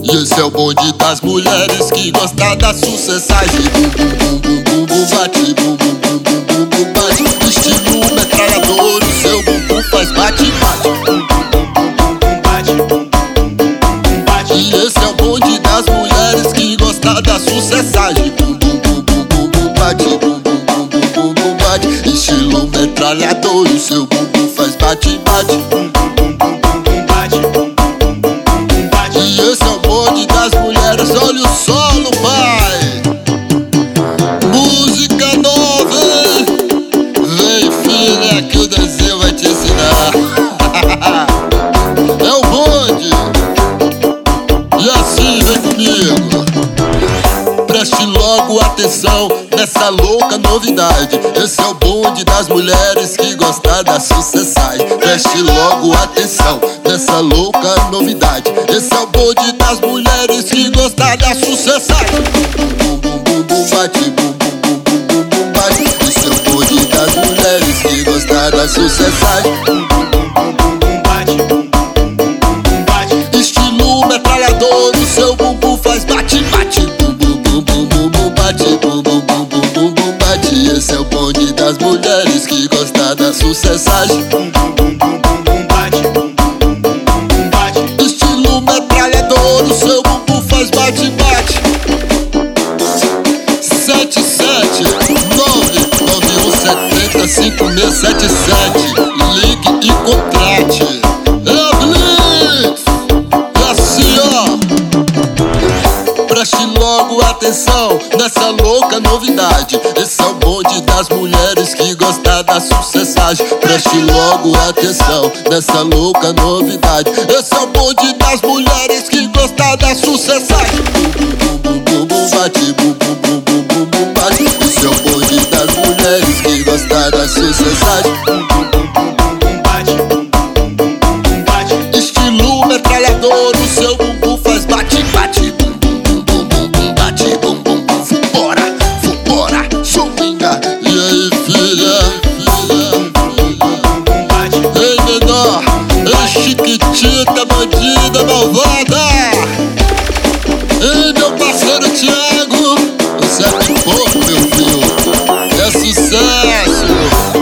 E esse é o bonde das mulheres que gostam da sucessagem. Bum, bum, bum, bum, bum, bum, bate, bum, bum, bum, bum, bum, bum, bate. Estilo metralhador, o seu bumbum faz bate, bate. Bum, bum, bum, bum, bum, bum, bate, bum, bum, bum, bum, bate. E esse é o bonde das mulheres que gostam da sucessagem. Bum, bum, bum, bum, bum, bum, bate, bum, bum, bum, bum, bum, bum, bate. Estilo metralhador, o seu bumbum faz bate, bate. Bum, bum, bum, bum, bum, bum, bate, bum, bum, bum, bum, bum, bate. E esse é o bonde das mulheres, olha o solo, pai. Música nova, hein? Vem, filha, que o desenho vai te ensinar. É o bonde. E assim, vem comigo. Preste logo atenção nessa louca novidade. Esse é o bonde das mulheres que gostam da sucessagem. Preste logo atenção nessa louca novidade. Esse é o bonde das mulheres que gostam da sucessagem. Bum, bum, bum, bum, bate, bum, bum, bum, bum, bum, bum, bate. Esse é o bonde das mulheres que gostam da sucessagem. Bum, bum, bum, bum, bum, bum, bate, bum, bum, bum, bum, bum, bate. Estilo metralhador, o seu bumbum faz bate, bate. Bum, bum, bum, bum, bum, bum, bate, bum, bum, bum, bum, bum, bum, bate. Esse é o bonde das mulheres que gostam da sucessagem. Bum, bum, bum, bum, bum, bum, bate, bum, bum, bum, bum, bum, bum, bate. Estilo metralhador, o seu bumbum faz bate, bate. 77991705677. Ligue e contrate. É a Blitz. É assim, ó. Preste logo atenção nessa louca novidade. Esse é o bonde das mulheres que gostam da sucessagem. Preste logo atenção nessa louca novidade. Esse é o bonde das mulheres que gostam da sucessagem. Bum, bum, bum, bum, bum, bate, bum, bum, bum, bum, bum, bum, bate. Esse é o bonde das mulheres que gostam da sucessagem. Bum, bum, bum, bum, bum, bum, bate, bum, bum, bum, bum, bum, bate. Estilo metralhador, o seu bumbum faz bate, bate. Bum, bum, bum, bum, bum, bum, bate, bum, bum, bum. Vambora, swinga. E aí, filha, ei, menor, ei, chiquitita, bandida, malvada. Ei, meu parceiro Thiago, você é pipoco, meu filho. É sucesso.